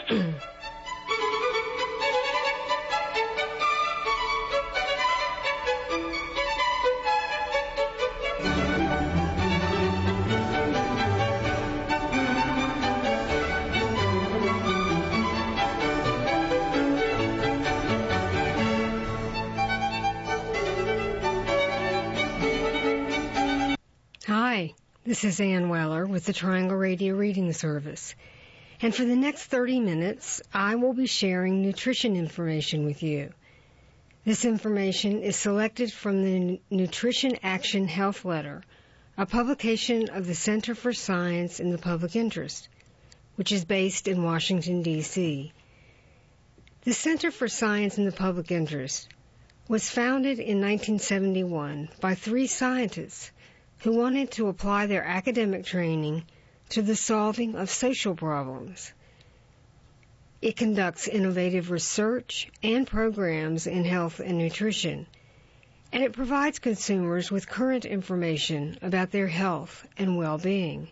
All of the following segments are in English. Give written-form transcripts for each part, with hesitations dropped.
Hi, this is Ann Weller with the Triangle Radio Reading Service. And for the next 30 minutes, I will be sharing nutrition information with you. This information is selected from the Nutrition Action Health Letter, a publication of the Center for Science in the Public Interest, which is based in Washington, D.C. The Center for Science in the Public Interest was founded in 1971 by 3 scientists who wanted to apply their academic training to the solving of social problems. It conducts innovative research and programs in health and nutrition, and it provides consumers with current information about their health and well-being.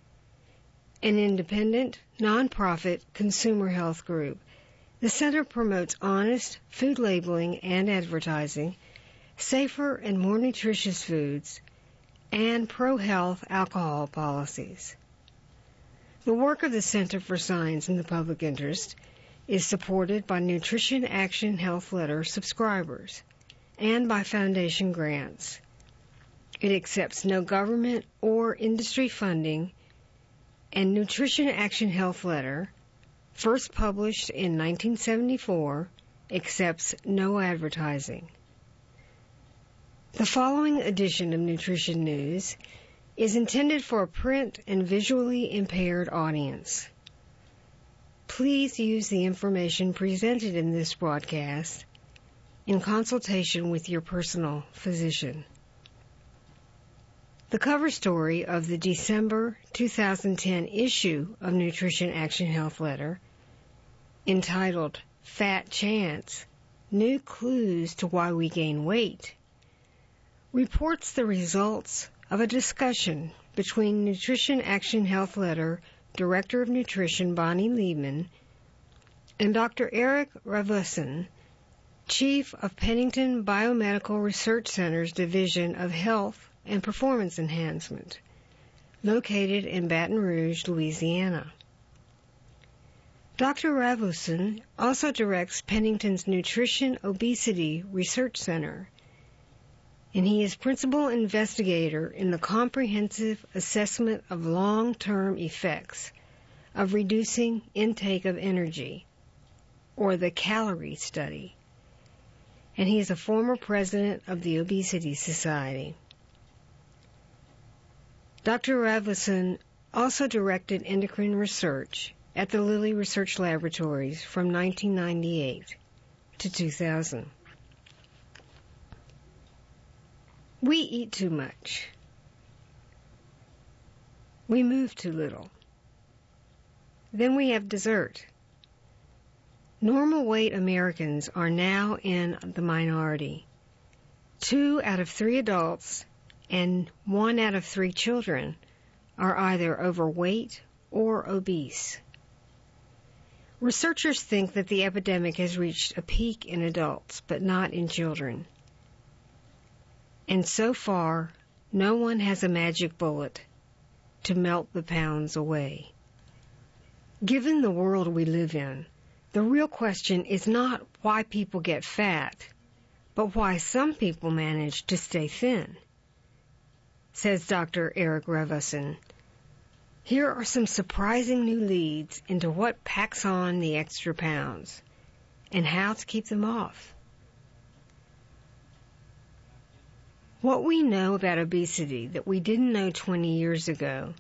An independent, nonprofit consumer health group, the Center promotes honest food labeling and advertising, safer and more nutritious foods, and pro-health alcohol policies. The work of the Center for Science in the Public Interest is supported by Nutrition Action Health Letter subscribers and by foundation grants. It accepts no government or industry funding, and Nutrition Action Health Letter, first published in 1974, accepts no advertising. The following edition of Nutrition News is intended for a print and visually impaired audience. Please use the information presented in this broadcast in consultation with your personal physician. The cover story of the December 2010 issue of Nutrition Action Health Letter, entitled Fat Chance, New Clues to Why We Gain Weight, reports the results of a discussion between Nutrition Action Health Letter Director of Nutrition Bonnie Liebman and Dr. Eric Ravusin, Chief of Pennington Biomedical Research Center's Division of Health and Performance Enhancement, located in Baton Rouge, Louisiana. Dr. Ravusin also directs Pennington's Nutrition Obesity Research Center, and he is principal investigator in the comprehensive assessment of long-term effects of reducing intake of energy, or the calorie study, and he is a former president of the Obesity Society. Dr. Ravusin also directed endocrine research at the Lilly Research Laboratories from 1998 to 2000. We eat too much. We move too little. Then we have dessert. Normal weight Americans are now in the minority. 2 out of 3 adults and 1 out of 3 children are either overweight or obese. Researchers think that the epidemic has reached a peak in adults, but not in children. And so far, no one has a magic bullet to melt the pounds away. Given the world we live in, the real question is not why people get fat, but why some people manage to stay thin, says Dr. Eric Ravusin. Here are some surprising new leads into what packs on the extra pounds and how to keep them off. What we know about obesity that we didn't know 20 years ago,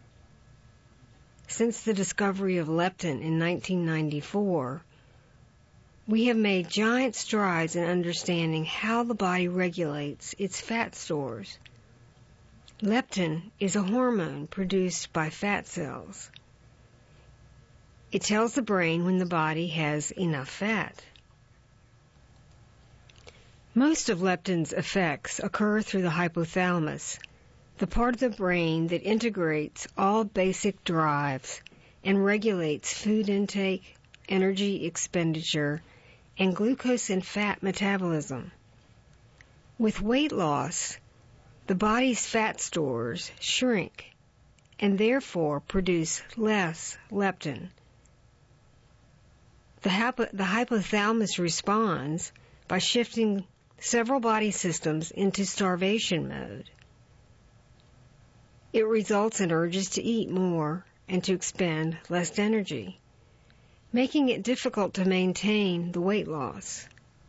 since the discovery of leptin in 1994, we have made giant strides in understanding how the body regulates its fat stores. Leptin is a hormone produced by fat cells. It tells the brain when the body has enough fat. Most of leptin's effects occur through the hypothalamus, the part of the brain that integrates all basic drives and regulates food intake, energy expenditure, and glucose and fat metabolism. With weight loss, the body's fat stores shrink and therefore produce less leptin. The hypothalamus responds by shifting several body systems into starvation mode. It results in urges to eat more and to expend less energy, making it difficult to maintain the weight loss.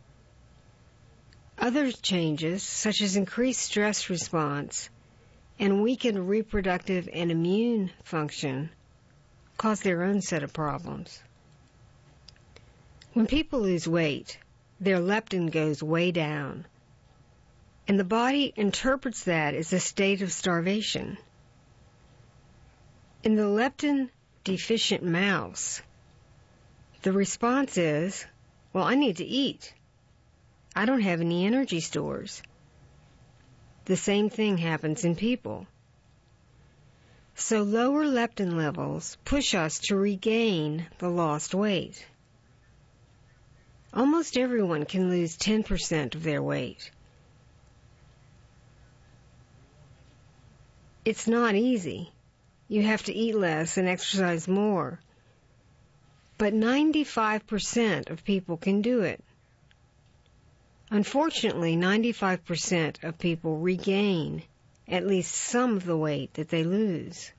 Other changes, such as increased stress response and weakened reproductive and immune function, cause their own set of problems. When people lose weight, their leptin goes way down, and the body interprets that as a state of starvation. In the leptin-deficient mouse, the response is, well, I need to eat. I don't have any energy stores. The same thing happens in people. So lower leptin levels push us to regain the lost weight. Almost everyone can lose 10% of their weight. It's not easy. You have to eat less and exercise more. But 95% of people can do it. Unfortunately, 95% of people regain at least some of the weight that they lose.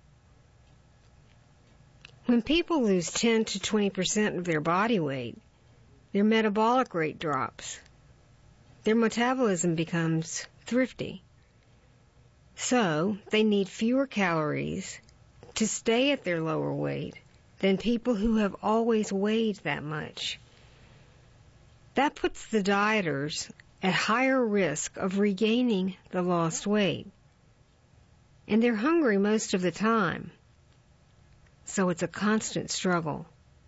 When people lose 10 to 20% of their body weight, their metabolic rate drops. Their metabolism becomes thrifty. So, they need fewer calories to stay at their lower weight than people who have always weighed that much. That puts the dieters at higher risk of regaining the lost weight. And they're hungry most of the time. So it's a constant struggle.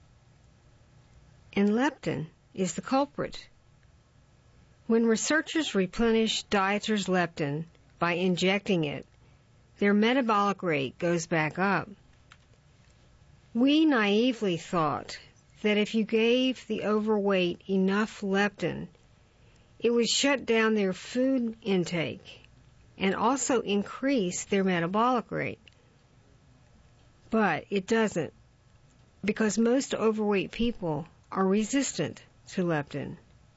And leptin is the culprit. When researchers replenish dieters' leptin by injecting it, their metabolic rate goes back up. We naively thought that if you gave the overweight enough leptin, it would shut down their food intake and also increase their metabolic rate. But it doesn't, because most overweight people are resistant to leptin,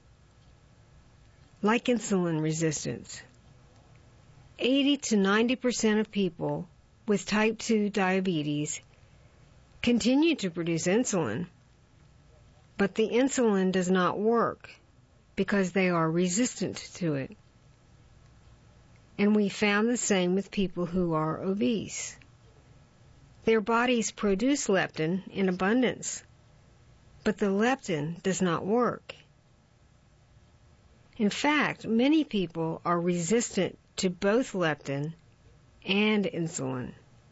like insulin resistance. 80 to 90% of people with type 2 diabetes continue to produce insulin, but the insulin does not work because they are resistant to it. And we found the same with people who are obese. Their bodies produce leptin in abundance, but the leptin does not work. In fact, many people are resistant to both leptin and insulin.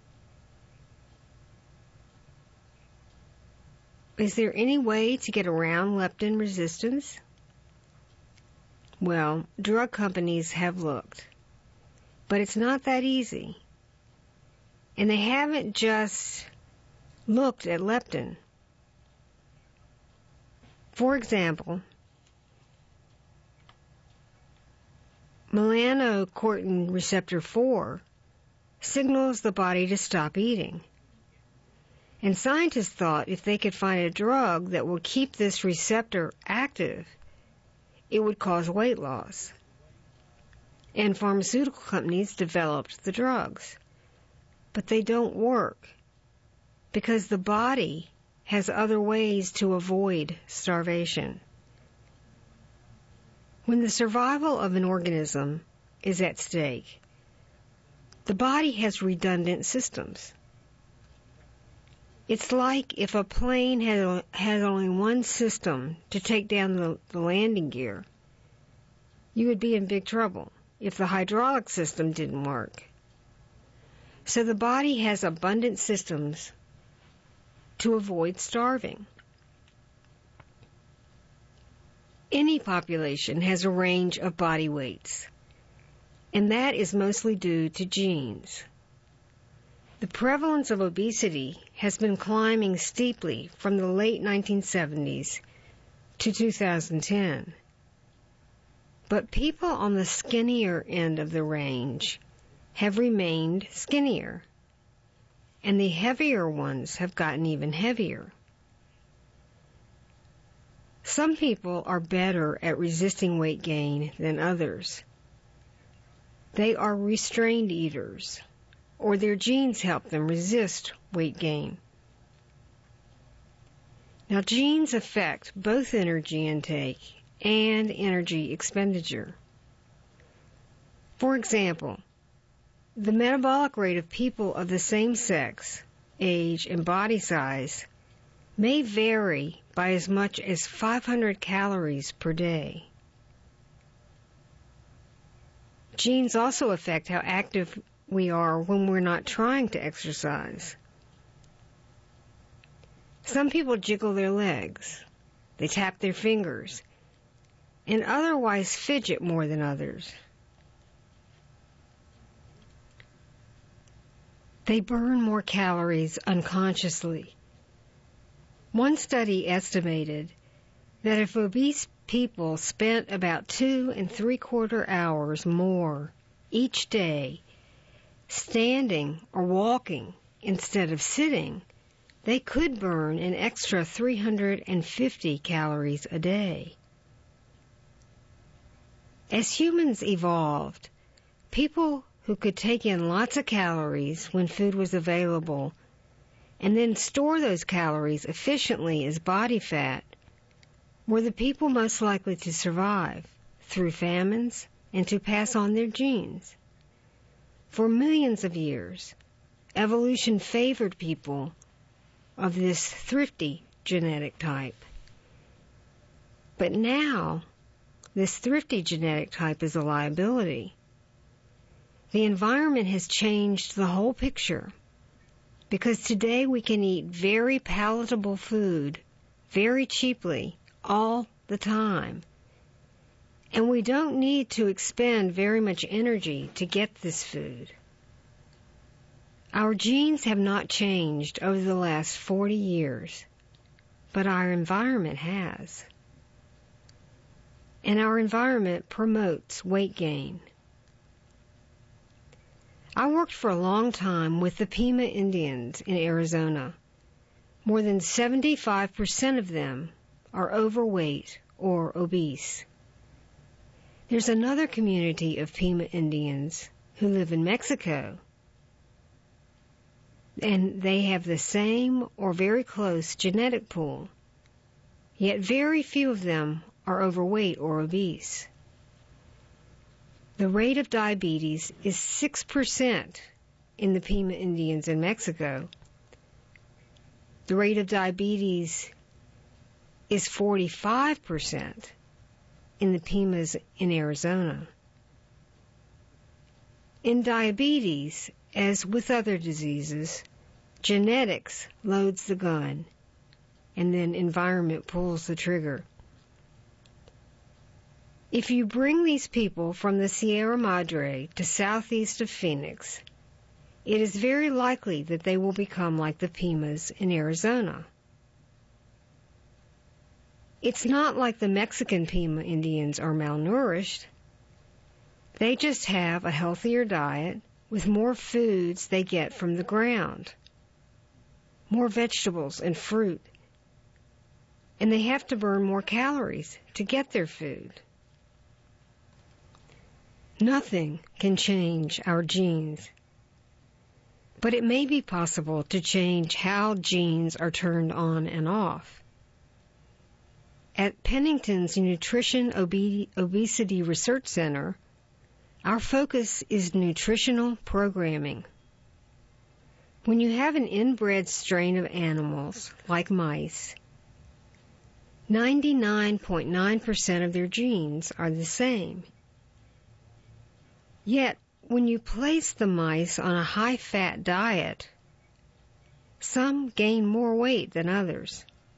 Is there any way to get around leptin resistance? Well, drug companies have looked, but it's not that easy. And they haven't just looked at leptin. For example, melanocortin receptor 4 signals the body to stop eating. And scientists thought if they could find a drug that would keep this receptor active, it would cause weight loss. And pharmaceutical companies developed the drugs. But they don't work because the body has other ways to avoid starvation. When the survival of an organism is at stake, the body has redundant systems. It's like if a plane had only one system to take down the landing gear, you would be in big trouble if the hydraulic system didn't work. So the body has abundant systems to avoid starving. Any population has a range of body weights, and that is mostly due to genes. The prevalence of obesity has been climbing steeply from the late 1970s to 2010. But people on the skinnier end of the range have remained skinnier, and the heavier ones have gotten even heavier. Some people are better at resisting weight gain than others. They are restrained eaters, or their genes help them resist weight gain. Now, genes affect both energy intake and energy expenditure. For example, the metabolic rate of people of the same sex, age, and body size may vary by as much as 500 calories per day. Genes also affect how active we are when we're not trying to exercise. Some people jiggle their legs, they tap their fingers, and otherwise fidget more than others. They burn more calories unconsciously. One study estimated that if obese people spent about 2 3/4 hours more each day standing or walking instead of sitting, they could burn an extra 350 calories a day. As humans evolved, people who could take in lots of calories when food was available and then store those calories efficiently as body fat were the people most likely to survive through famines and to pass on their genes. For millions of years, evolution favored people of this thrifty genetic type. But now, this thrifty genetic type is a liability. The environment has changed the whole picture because today we can eat very palatable food very cheaply all the time. And we don't need to expend very much energy to get this food. Our genes have not changed over the last 40 years, but our environment has. And our environment promotes weight gain. I worked for a long time with the Pima Indians in Arizona. More than 75% of them are overweight or obese. There's another community of Pima Indians who live in Mexico, and they have the same or very close genetic pool, yet very few of them are overweight or obese. The rate of diabetes is 6% in the Pima Indians in Mexico. The rate of diabetes is 45% in the Pimas in Arizona. In diabetes, as with other diseases, genetics loads the gun, and then environment pulls the trigger. If you bring these people from the Sierra Madre to southeast of Phoenix, it is very likely that they will become like the Pimas in Arizona. It's not like the Mexican Pima Indians are malnourished. They just have a healthier diet with more foods they get from the ground, more vegetables and fruit, and they have to burn more calories to get their food. Nothing can change our genes, but it may be possible to change how genes are turned on and off. At Pennington's Nutrition Obesity Research Center, our focus is nutritional programming. When you have an inbred strain of animals, like mice, 99.9% of their genes are the same. Yet, when you place the mice on a high-fat diet, some gain more weight than others.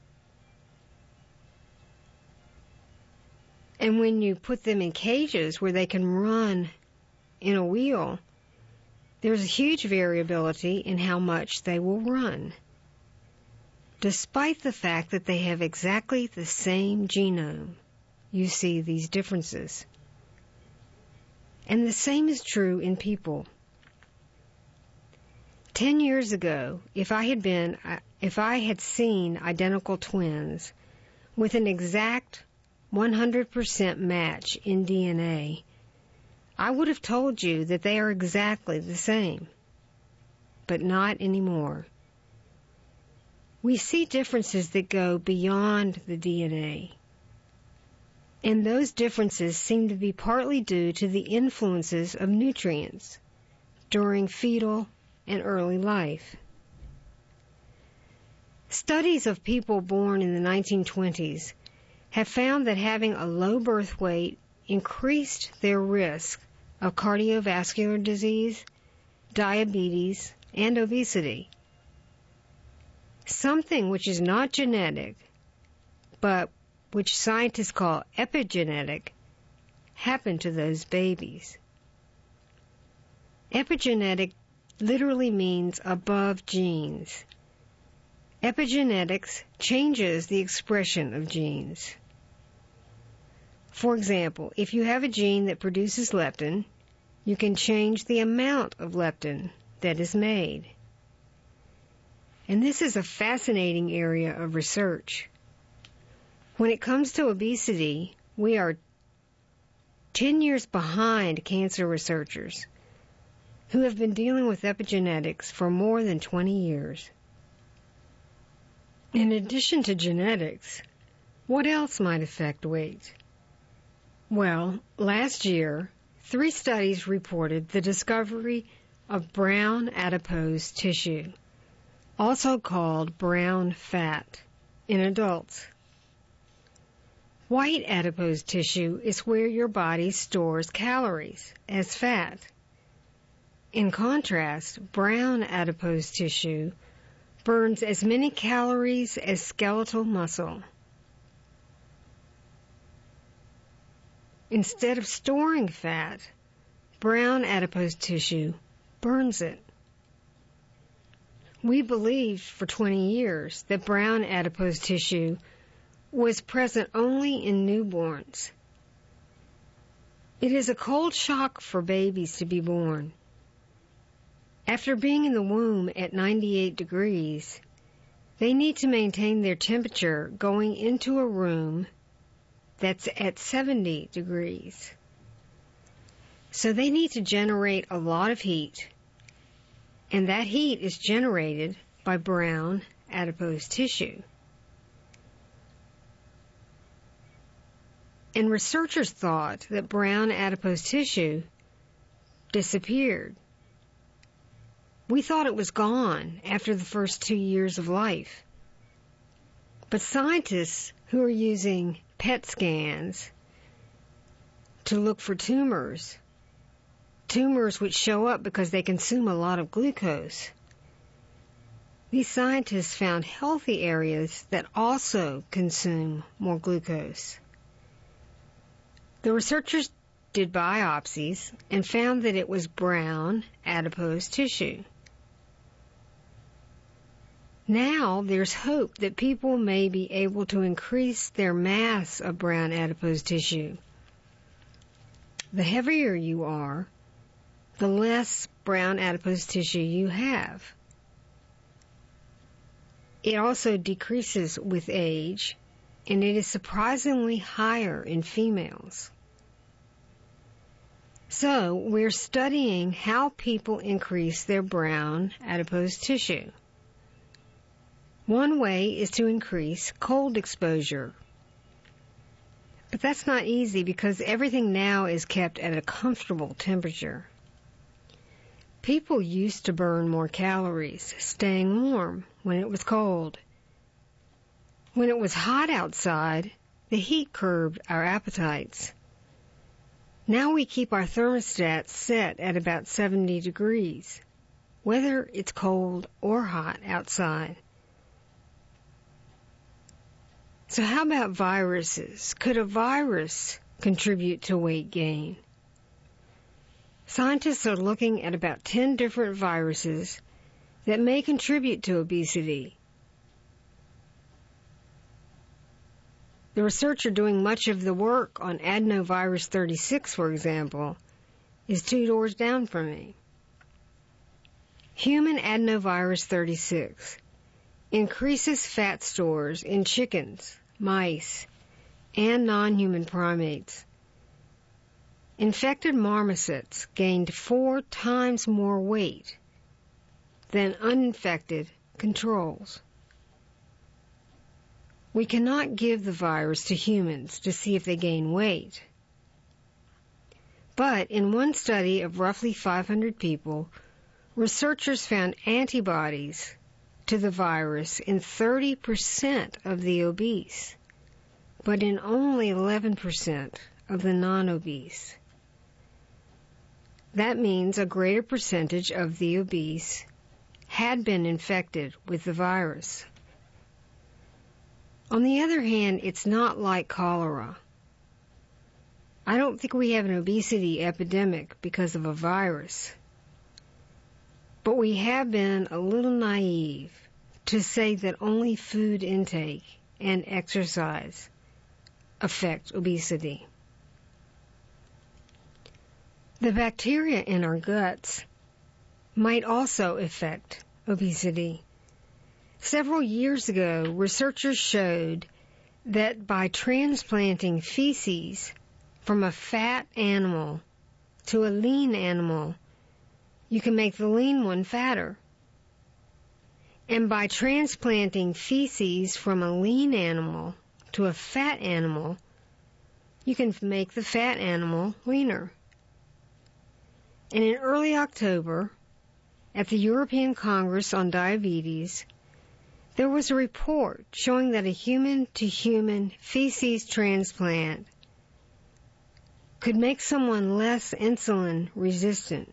And when you put them in cages where they can run in a wheel, There's a huge variability in how much they will run, despite the fact that they have exactly the same genome. You see these differences. And the same is true in people. 10 years ago, if I had seen identical twins with an exact 100% match in DNA, I would have told you that they are exactly the same. But not anymore. We see differences that go beyond the DNA. And those differences seem to be partly due to the influences of nutrients during fetal and early life. Studies of people born in the 1920s have found that having a low birth weight increased their risk of cardiovascular disease, diabetes, and obesity. Something which is not genetic, but which scientists call epigenetic, happened to those babies. Epigenetic literally means above genes. Epigenetics changes the expression of genes. For example, if you have a gene that produces leptin, you can change the amount of leptin that is made. And this is a fascinating area of research. When it comes to obesity, we are 10 years behind cancer researchers who have been dealing with epigenetics for more than 20 years. In addition to genetics, what else might affect weight? Well, last year, 3 studies reported the discovery of brown adipose tissue, also called brown fat, in adults. White adipose tissue is where your body stores calories as fat. In contrast, brown adipose tissue burns as many calories as skeletal muscle. Instead of storing fat, brown adipose tissue burns it. We believed for 20 years that brown adipose tissue was present only in newborns. It is a cold shock for babies to be born. After being in the womb at 98 degrees, they need to maintain their temperature going into a room that's at 70 degrees. So they need to generate a lot of heat, and that heat is generated by brown adipose tissue. And researchers thought that brown adipose tissue disappeared. We thought it was gone after the first 2 years of life. But scientists who are using PET scans to look for tumors which show up because they consume a lot of glucose, these scientists found healthy areas that also consume more glucose. The researchers did biopsies and found that it was brown adipose tissue. Now there's hope that people may be able to increase their mass of brown adipose tissue. The heavier you are, the less brown adipose tissue you have. It also decreases with age, and it is surprisingly higher in females. So we're studying how people increase their brown adipose tissue. One way is to increase cold exposure. But that's not easy because everything now is kept at a comfortable temperature. People used to burn more calories staying warm when it was cold. When it was hot outside, the heat curbed our appetites. Now we keep our thermostats set at about 70 degrees, whether it's cold or hot outside. So how about viruses? Could a virus contribute to weight gain? Scientists are looking at about 10 different viruses that may contribute to obesity. The researcher doing much of the work on adenovirus 36, for example, is 2 doors down from me. Human adenovirus 36 increases fat stores in chickens, mice, and non-human primates. Infected marmosets gained 4 times more weight than uninfected controls. We cannot give the virus to humans to see if they gain weight. But in one study of roughly 500 people, researchers found antibodies to the virus in 30% of the obese, but in only 11% of the non-obese. That means a greater percentage of the obese had been infected with the virus. On the other hand, it's not like cholera. I don't think we have an obesity epidemic because of a virus. But we have been a little naive to say that only food intake and exercise affect obesity. The bacteria in our guts might also affect obesity. Several years ago, researchers showed that by transplanting feces from a fat animal to a lean animal, you can make the lean one fatter. And by transplanting feces from a lean animal to a fat animal, you can make the fat animal leaner. And in early October, at the European Congress on Diabetes, there was a report showing that a human-to-human feces transplant could make someone less insulin resistant.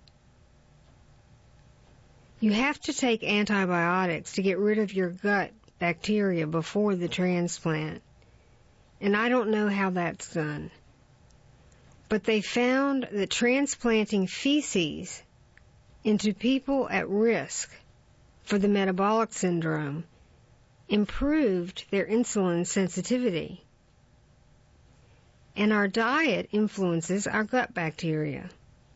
You have to take antibiotics to get rid of your gut bacteria before the transplant, and I don't know how that's done. But they found that transplanting feces into people at risk for the metabolic syndrome improved their insulin sensitivity. And our diet influences our gut bacteria.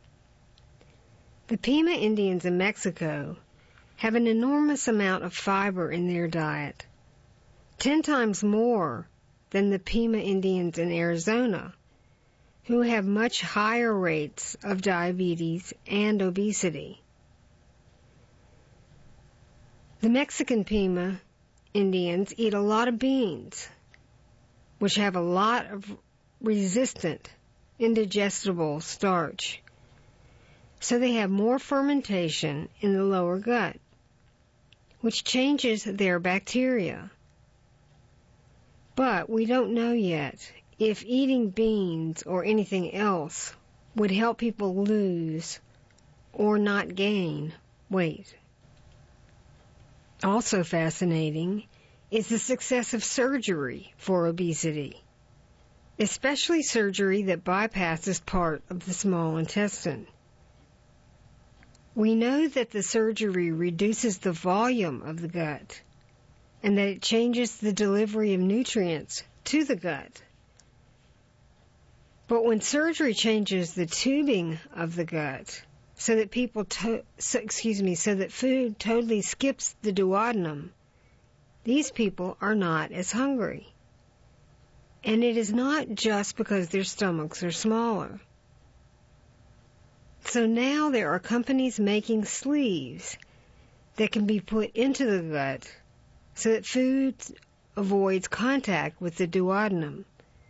The Pima Indians in Mexico have an enormous amount of fiber in their diet, 10 times more than the Pima Indians in Arizona, who have much higher rates of diabetes and obesity. The Mexican Pima Indians eat a lot of beans, which have a lot of resistant, indigestible starch. So they have more fermentation in the lower gut, which changes their bacteria. But we don't know yet if eating beans or anything else would help people lose or not gain weight. Also fascinating is the success of surgery for obesity, especially surgery that bypasses part of the small intestine. We know that the surgery reduces the volume of the gut and that it changes the delivery of nutrients to the gut. But when surgery changes the tubing of the gut so that so that food totally skips the duodenum, these people are not as hungry. And it is not just because their stomachs are smaller. So now there are companies making sleeves that can be put into the gut so that food avoids contact with the duodenum.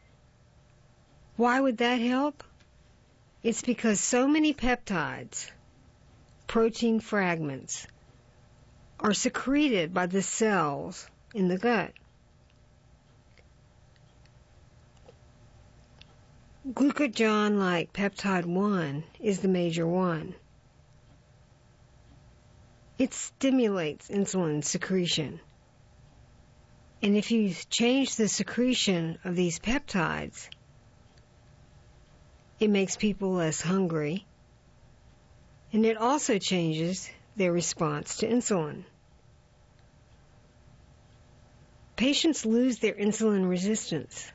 Why would that help? It's because so many peptides, protein fragments, are secreted by the cells in the gut. Glucagon-like peptide 1 is the major one. It stimulates insulin secretion. And if you change the secretion of these peptides, it makes people less hungry and it also changes their response to insulin. Patients lose their insulin resistance.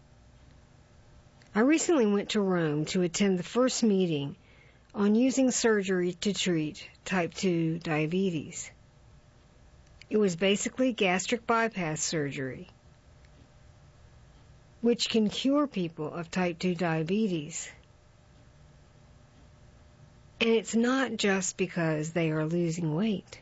I recently went to Rome to attend the first meeting on using surgery to treat type 2 diabetes. It was basically gastric bypass surgery, which can cure people of type 2 diabetes. And it's not just because they are losing weight.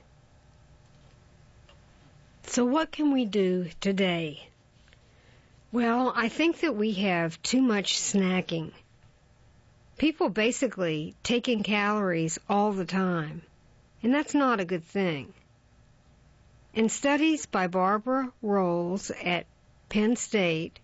So what can we do today? Well, I think that we have too much snacking. People basically take in calories all the time, and that's not a good thing. And studies by Barbara Rolls at Penn State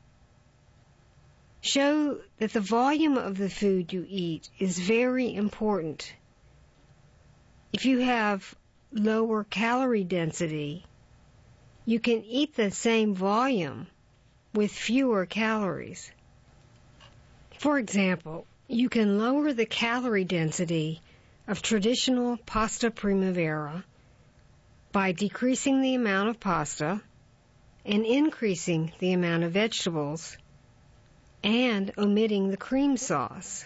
show that the volume of the food you eat is very important. If you have lower calorie density, you can eat the same volume with fewer calories. For example, you can lower the calorie density of traditional pasta primavera by decreasing the amount of pasta and increasing the amount of vegetables and omitting the cream sauce.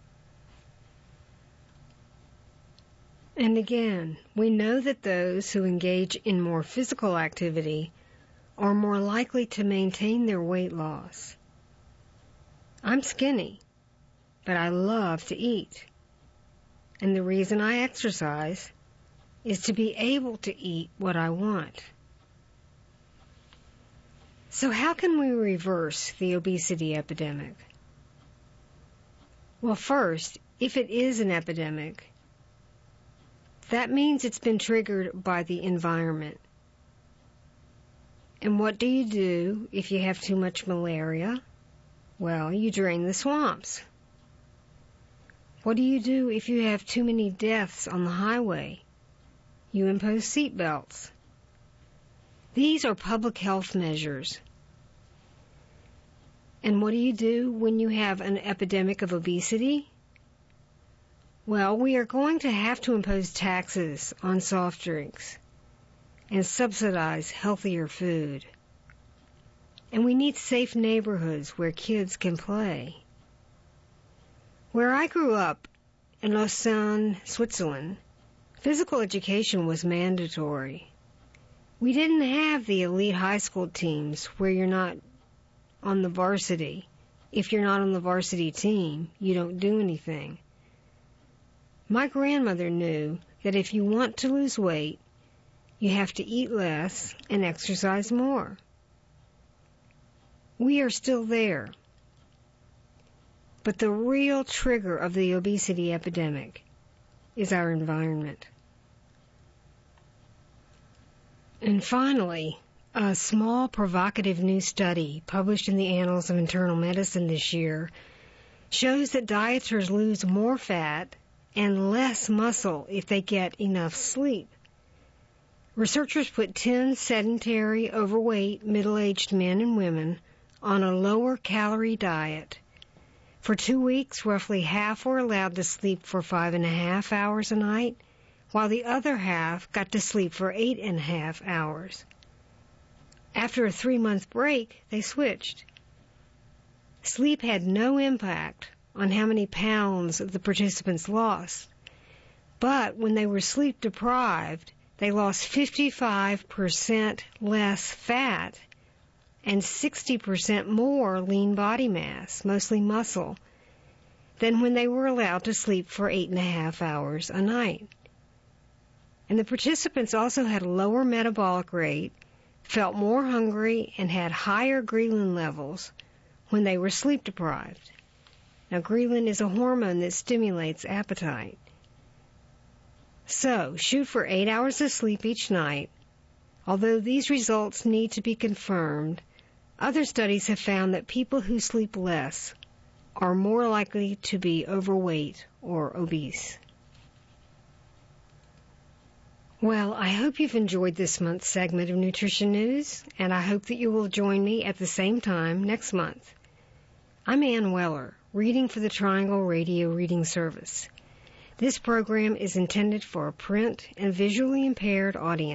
And again, we know that those who engage in more physical activity are more likely to maintain their weight loss. I'm skinny, but I love to eat. And the reason I exercise is to be able to eat what I want. So how can we reverse the obesity epidemic? Well, first, if it is an epidemic, that means it's been triggered by the environment. And what do you do if you have too much malaria? Well, you drain the swamps. What do you do if you have too many deaths on the highway? You impose seat belts. These are public health measures. And what do you do when you have an epidemic of obesity? Well, we are going to have to impose taxes on soft drinks and subsidize healthier food. And we need safe neighborhoods where kids can play. Where I grew up, in Lausanne, Switzerland, physical education was mandatory. We didn't have the elite high school teams where you're not on the varsity. If you're not on the varsity team, you don't do anything. My grandmother knew that if you want to lose weight, you have to eat less and exercise more. We are still there. But the real trigger of the obesity epidemic is our environment. And finally, a small provocative new study published in the Annals of Internal Medicine this year shows that dieters lose more fat and less muscle if they get enough sleep. Researchers put 10 sedentary, overweight, middle-aged men and women on a lower-calorie diet. For 2 weeks, roughly half were allowed to sleep for 5.5 hours a night, while the other half got to sleep for 8.5 hours. After a 3-month break, they switched. Sleep had no impact on how many pounds the participants lost, but when they were sleep deprived, they lost 55% less fat and 60% more lean body mass, mostly muscle, than when they were allowed to sleep for 8.5 hours a night. And the participants also had a lower metabolic rate, felt more hungry, and had higher ghrelin levels when they were sleep deprived. Now, ghrelin is a hormone that stimulates appetite. So, shoot for 8 hours of sleep each night. Although these results need to be confirmed, other studies have found that people who sleep less are more likely to be overweight or obese. Well, I hope you've enjoyed this month's segment of Nutrition News, and I hope that you will join me at the same time next month. I'm Ann Weller, reading for the Triangle Radio Reading Service. This program is intended for a print and visually impaired audience.